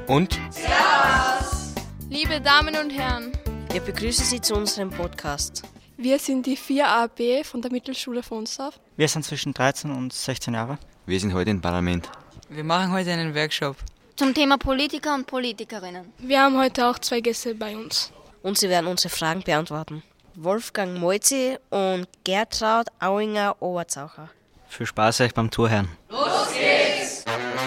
und Liebe Damen und Herren, wir begrüßen Sie zu unserem Podcast. Wir sind die 4AB von der Mittelschule Fronsdorf. Wir sind zwischen 13 und 16 Jahre. wir sind heute im Parlament. Wir machen heute einen Workshop zum Thema Politiker und Politikerinnen. Wir haben heute auch 2 Gäste bei uns. Und sie werden unsere Fragen beantworten. Wolfgang Moitzi und Gertraud Auinger-Oberzaucher. Viel Spaß euch beim Zuhören. Los geht's!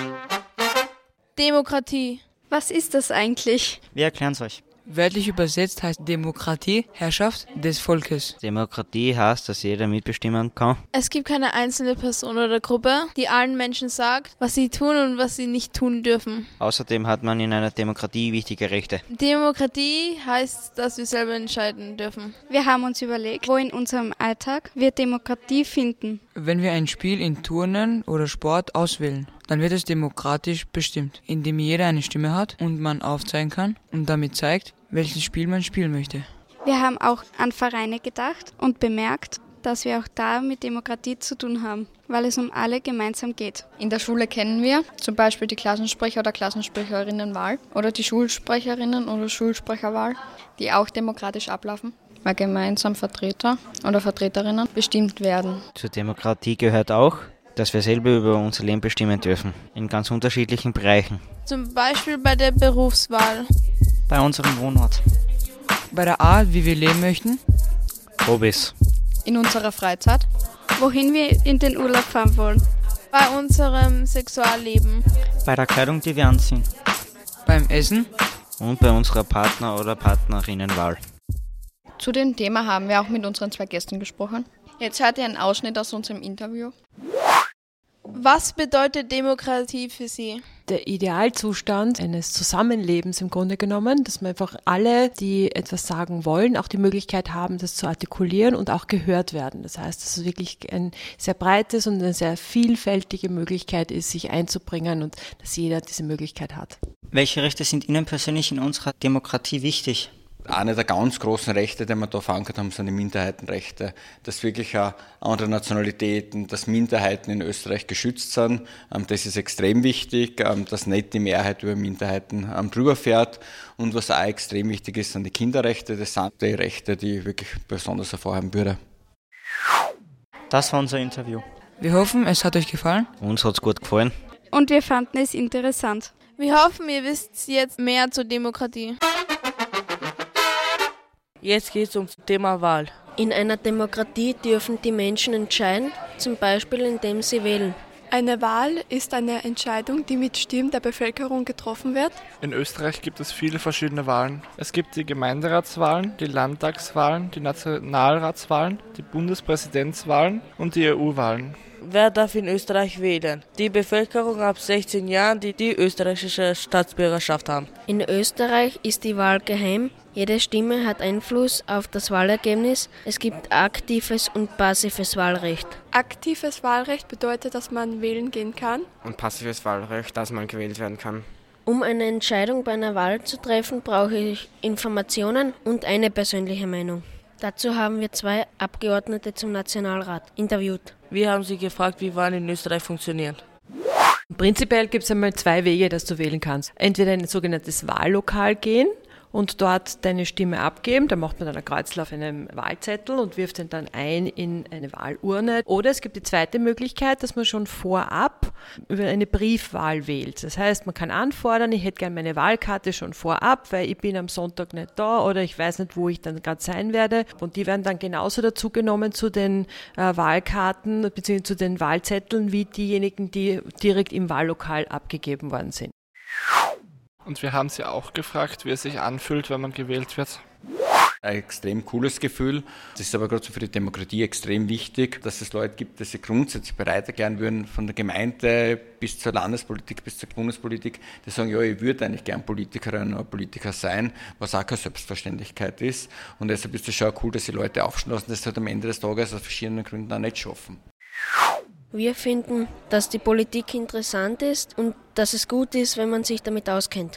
Demokratie. Was ist das eigentlich? Wir erklären es euch. Wörtlich übersetzt heißt Demokratie Herrschaft des Volkes. Demokratie heißt, dass jeder mitbestimmen kann. Es gibt keine einzelne Person oder Gruppe, die allen Menschen sagt, was sie tun und was sie nicht tun dürfen. Außerdem hat man in einer Demokratie wichtige Rechte. Demokratie heißt, dass wir selber entscheiden dürfen. Wir haben uns überlegt, wo in unserem Alltag wir Demokratie finden. Wenn wir ein Spiel in Turnen oder Sport auswählen, dann wird es demokratisch bestimmt, indem jeder eine Stimme hat und man aufzeigen kann und damit zeigt, welches Spiel man spielen möchte. Wir haben auch an Vereine gedacht und bemerkt, dass wir auch da mit Demokratie zu tun haben, weil es um alle gemeinsam geht. In der Schule kennen wir zum Beispiel die Klassensprecher- oder Klassensprecherinnenwahl oder die Schulsprecherinnen- oder Schulsprecherwahl, die auch demokratisch ablaufen, weil gemeinsam Vertreter oder Vertreterinnen bestimmt werden. Zur Demokratie gehört auch, dass wir selber über unser Leben bestimmen dürfen, in ganz unterschiedlichen Bereichen. Zum Beispiel bei der Berufswahl. Bei unserem Wohnort. Bei der Art, wie wir leben möchten. Hobbys. In unserer Freizeit. Wohin wir in den Urlaub fahren wollen. Bei unserem Sexualleben. Bei der Kleidung, die wir anziehen. Beim Essen. Und bei unserer Partner- oder Partnerinnenwahl. Zu dem Thema haben wir auch mit unseren 2 Gästen gesprochen. Jetzt hört ihr einen Ausschnitt aus unserem Interview. Was bedeutet Demokratie für Sie? Der Idealzustand eines Zusammenlebens im Grunde genommen, dass man einfach alle, die etwas sagen wollen, auch die Möglichkeit haben, das zu artikulieren und auch gehört werden. Das heißt, dass es wirklich ein sehr breites und eine sehr vielfältige Möglichkeit ist, sich einzubringen und dass jeder diese Möglichkeit hat. Welche Rechte sind Ihnen persönlich in unserer Demokratie wichtig? Eine der ganz großen Rechte, die wir da verankert haben, sind die Minderheitenrechte. Dass wirklich auch andere Nationalitäten, dass Minderheiten in Österreich geschützt sind. Das ist extrem wichtig, dass nicht die Mehrheit über Minderheiten drüber fährt. Und was auch extrem wichtig ist, sind die Kinderrechte. Das sind die Rechte, die ich wirklich besonders hervorheben würde. Das war unser Interview. Wir hoffen, es hat euch gefallen. Uns hat es gut gefallen. Und wir fanden es interessant. Wir hoffen, ihr wisst jetzt mehr zur Demokratie. Jetzt geht es ums Thema Wahl. In einer Demokratie dürfen die Menschen entscheiden, zum Beispiel indem sie wählen. Eine Wahl ist eine Entscheidung, die mit Stimmen der Bevölkerung getroffen wird. In Österreich gibt es viele verschiedene Wahlen. Es gibt die Gemeinderatswahlen, die Landtagswahlen, die Nationalratswahlen, die Bundespräsidentswahlen und die EU-Wahlen. Wer darf in Österreich wählen? Die Bevölkerung ab 16 Jahren, die die österreichische Staatsbürgerschaft haben. In Österreich ist die Wahl geheim. Jede Stimme hat Einfluss auf das Wahlergebnis. Es gibt aktives und passives Wahlrecht. Aktives Wahlrecht bedeutet, dass man wählen gehen kann. Und passives Wahlrecht, dass man gewählt werden kann. Um eine Entscheidung bei einer Wahl zu treffen, brauche ich Informationen und eine persönliche Meinung. Dazu haben wir 2 Abgeordnete zum Nationalrat interviewt. Wir haben sie gefragt, wie Wahlen in Österreich funktionieren. Prinzipiell gibt es einmal 2 Wege, dass du wählen kannst. Entweder in ein sogenanntes Wahllokal gehen und dort deine Stimme abgeben. Da macht man dann ein Kreuzel auf einem Wahlzettel und wirft den dann ein in eine Wahlurne. Oder es gibt die zweite Möglichkeit, dass man schon vorab über eine Briefwahl wählt. Das heißt, man kann anfordern, ich hätte gerne meine Wahlkarte schon vorab, weil ich bin am Sonntag nicht da oder ich weiß nicht, wo ich dann gerade sein werde. Und die werden dann genauso dazugenommen zu den Wahlkarten bzw. zu den Wahlzetteln wie diejenigen, die direkt im Wahllokal abgegeben worden sind. Und wir haben sie auch gefragt, wie es sich anfühlt, wenn man gewählt wird. Ein extrem cooles Gefühl. Das ist aber gerade so für die Demokratie extrem wichtig, dass es Leute gibt, die sich grundsätzlich bereit erklären würden, von der Gemeinde bis zur Landespolitik, bis zur Bundespolitik, die sagen, ja, ich würde eigentlich gern Politikerin oder Politiker sein, was auch keine Selbstverständlichkeit ist. Und deshalb ist es schon cool, dass die Leute aufstehen lassen, das halt am Ende des Tages aus verschiedenen Gründen auch nicht schaffen. Wir finden, dass die Politik interessant ist und dass es gut ist, wenn man sich damit auskennt.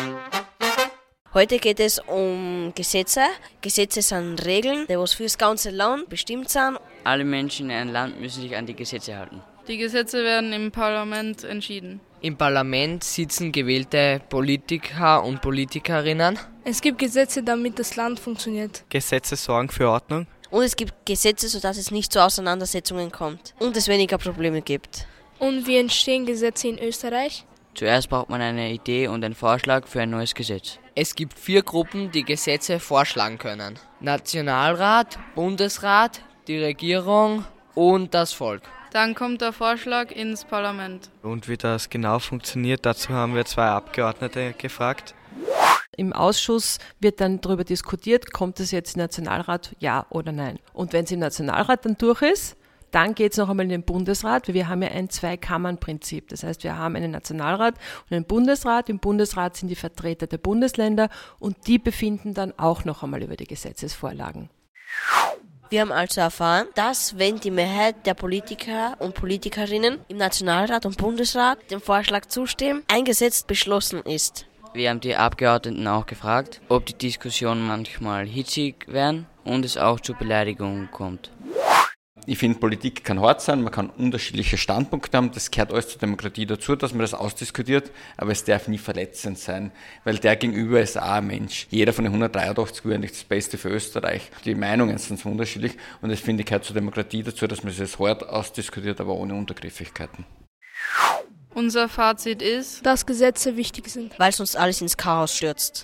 Heute geht es um Gesetze. Gesetze sind Regeln, die was für das ganze Land bestimmt sind. Alle Menschen in einem Land müssen sich an die Gesetze halten. Die Gesetze werden im Parlament entschieden. Im Parlament sitzen gewählte Politiker und Politikerinnen. Es gibt Gesetze, damit das Land funktioniert. Gesetze sorgen für Ordnung. Und es gibt Gesetze, sodass es nicht zu Auseinandersetzungen kommt und es weniger Probleme gibt. Und wie entstehen Gesetze in Österreich? Zuerst braucht man eine Idee und einen Vorschlag für ein neues Gesetz. Es gibt 4 Gruppen, die Gesetze vorschlagen können. Nationalrat, Bundesrat, die Regierung und das Volk. Dann kommt der Vorschlag ins Parlament. Und wie das genau funktioniert, dazu haben wir 2 Abgeordnete gefragt. Im Ausschuss wird dann darüber diskutiert, kommt es jetzt im Nationalrat, ja oder nein. Und wenn es im Nationalrat dann durch ist, dann geht es noch einmal in den Bundesrat, weil wir haben ja ein 2-Kammern-Prinzip. Das heißt, wir haben einen Nationalrat und einen Bundesrat. Im Bundesrat sind die Vertreter der Bundesländer und die befinden dann auch noch einmal über die Gesetzesvorlagen. Wir haben also erfahren, dass, wenn die Mehrheit der Politiker und Politikerinnen im Nationalrat und Bundesrat dem Vorschlag zustimmen, ein Gesetz beschlossen ist. Wir haben die Abgeordneten auch gefragt, ob die Diskussionen manchmal hitzig werden und es auch zu Beleidigungen kommt. Ich finde, Politik kann hart sein, man kann unterschiedliche Standpunkte haben, das gehört alles zur Demokratie dazu, dass man das ausdiskutiert, aber es darf nie verletzend sein, weil der Gegenüber ist auch ein Mensch. Jeder von den 183 will nicht das Beste für Österreich. Die Meinungen sind so unterschiedlich und das finde ich gehört zur Demokratie dazu, dass man das hart ausdiskutiert, aber ohne Untergriffigkeiten. Unser Fazit ist, dass Gesetze wichtig sind, weil sonst alles ins Chaos stürzt.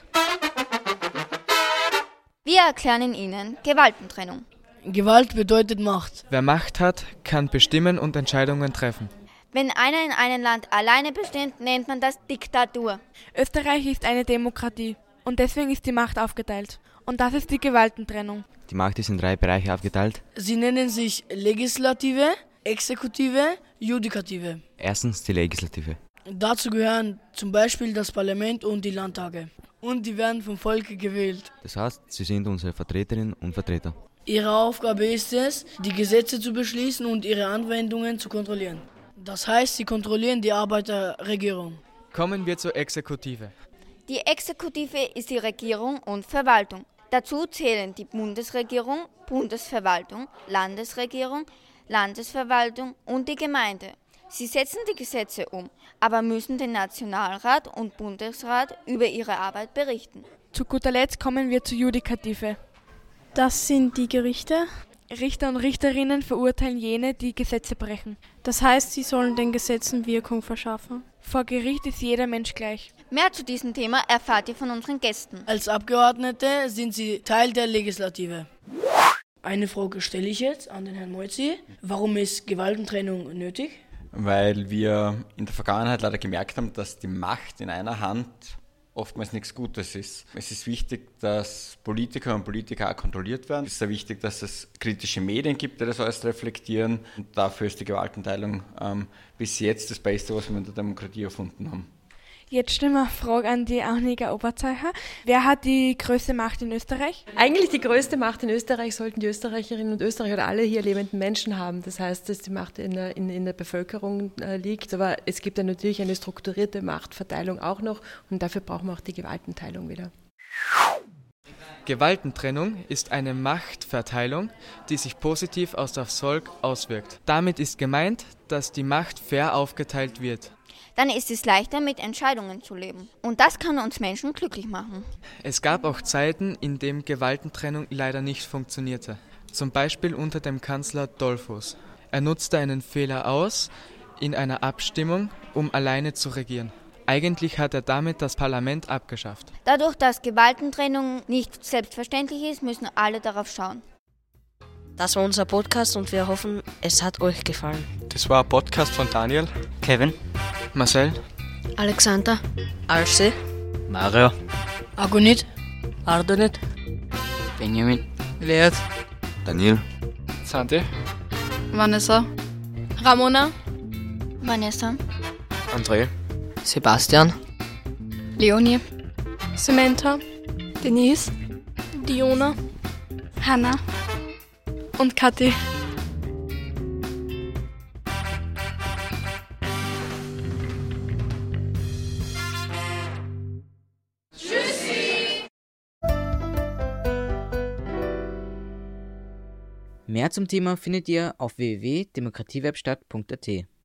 Wir erklären Ihnen Gewaltentrennung. Gewalt bedeutet Macht. Wer Macht hat, kann bestimmen und Entscheidungen treffen. Wenn einer in einem Land alleine bestimmt, nennt man das Diktatur. Österreich ist eine Demokratie und deswegen ist die Macht aufgeteilt. Und das ist die Gewaltentrennung. Die Macht ist in 3 Bereiche aufgeteilt. Sie nennen sich Legislative, Exekutive, Judikative. Erstens die Legislative. Dazu gehören zum Beispiel das Parlament und die Landtage. Und die werden vom Volk gewählt. Das heißt, sie sind unsere Vertreterinnen und Vertreter. Ihre Aufgabe ist es, die Gesetze zu beschließen und ihre Anwendungen zu kontrollieren. Das heißt, sie kontrollieren die Arbeit der Regierung. Kommen wir zur Exekutive. Die Exekutive ist die Regierung und Verwaltung. Dazu zählen die Bundesregierung, Bundesverwaltung, Landesregierung, Landesverwaltung und die Gemeinde. Sie setzen die Gesetze um, aber müssen den Nationalrat und Bundesrat über ihre Arbeit berichten. Zu guter Letzt kommen wir zur Judikative. Das sind die Gerichte. Richter und Richterinnen verurteilen jene, die Gesetze brechen. Das heißt, sie sollen den Gesetzen Wirkung verschaffen. Vor Gericht ist jeder Mensch gleich. Mehr zu diesem Thema erfahrt ihr von unseren Gästen. Als Abgeordnete sind sie Teil der Legislative. Eine Frage stelle ich jetzt an den Herrn Moitzi. Warum ist Gewaltentrennung nötig? Weil wir in der Vergangenheit leider gemerkt haben, dass die Macht in einer Hand oftmals nichts Gutes ist. Es ist wichtig, dass Politiker und Politiker auch kontrolliert werden. Es ist sehr wichtig, dass es kritische Medien gibt, die das alles reflektieren. Und dafür ist die Gewaltenteilung bis jetzt das Beste, was wir in der Demokratie erfunden haben. Jetzt stellen wir eine Frage an die Annika Oberzeicher. Wer hat die größte Macht in Österreich? Eigentlich die größte Macht in Österreich sollten die Österreicherinnen und Österreicher oder alle hier lebenden Menschen haben. Das heißt, dass die Macht in der Bevölkerung liegt. Aber es gibt ja natürlich eine strukturierte Machtverteilung auch noch und dafür brauchen wir auch die Gewaltenteilung wieder. Gewaltentrennung ist eine Machtverteilung, die sich positiv auf das Volk auswirkt. Damit ist gemeint, dass die Macht fair aufgeteilt wird. Dann ist es leichter, mit Entscheidungen zu leben. Und das kann uns Menschen glücklich machen. Es gab auch Zeiten, in denen Gewaltentrennung leider nicht funktionierte. Zum Beispiel unter dem Kanzler Dollfuß. Er nutzte einen Fehler aus in einer Abstimmung, um alleine zu regieren. Eigentlich hat er damit das Parlament abgeschafft. Dadurch, dass Gewaltentrennung nicht selbstverständlich ist, müssen alle darauf schauen. Das war unser Podcast und wir hoffen, es hat euch gefallen. Das war ein Podcast von Daniel, Kevin, Marcel, Alexander, Arce, Mario, Agonit, Ardonit, Benjamin, Leert, Daniel, Santi, Vanessa, Ramona, Vanessa, André, Sebastian, Leonie, Samantha, Denise, Diona, Hanna und Kathi. Mehr zum Thema findet ihr auf www.demokratiewerkstatt.at.